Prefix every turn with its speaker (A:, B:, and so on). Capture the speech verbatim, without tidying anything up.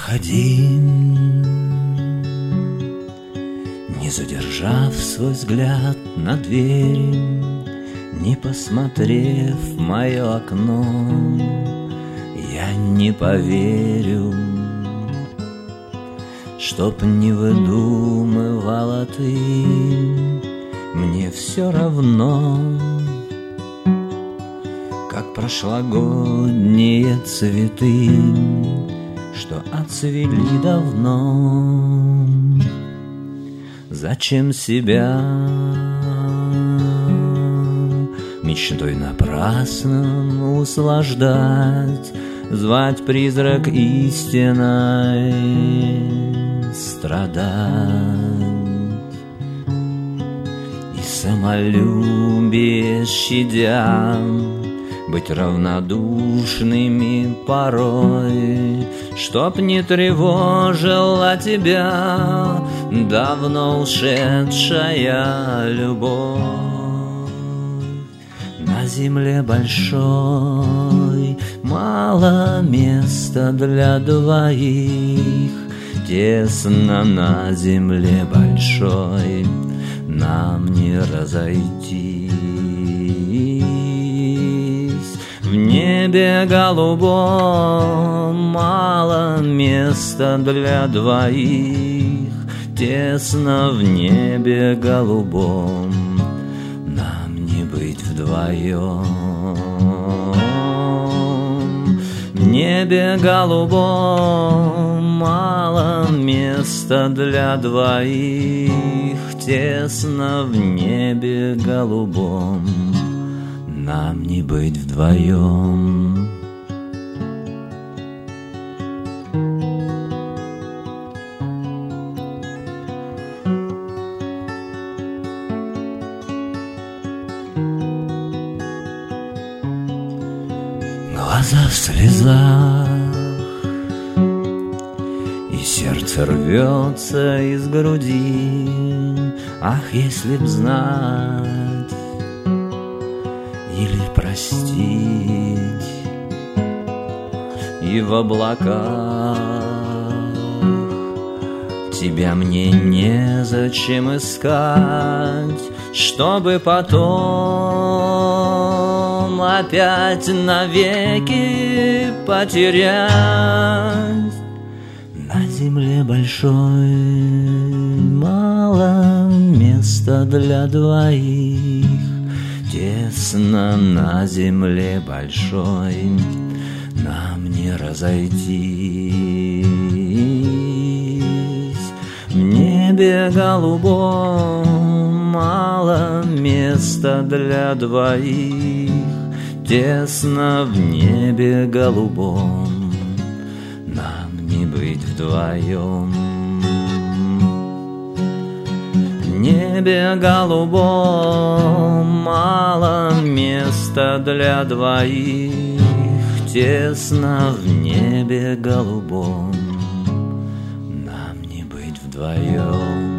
A: Проходи, не задержав свой взгляд на дверь, не посмотрев в мое окно, я не поверю, чтоб не выдумывала ты. Мне все равно, как прошлогодние цветы, что отцвели давно. Зачем себя мечтой напрасно услаждать, звать призрак истиной, страдать? И самолюбие щадя, быть равнодушными порой, чтоб не тревожила тебя давно ушедшая любовь. На земле большой мало места для двоих, тесно на земле большой, нам не разойтись. В небе голубом мало места для двоих, тесно в небе голубом, нам не быть вдвоем. В небе голубом мало места для двоих, тесно в небе голубом, нам не быть вдвоем. Глаза в слезах, и сердце рвется из груди. Ах, если б знать или простить, и в облаках тебя мне незачем искать, чтобы потом опять навеки потерять. На земле большой мало места для двоих, тесно на земле большой, нам не разойтись. В небе голубом мало места для двоих, тесно в небе голубом, нам не быть вдвоем. В небе голубом мало места для двоих, тесно в небе голубом, нам не быть вдвоем.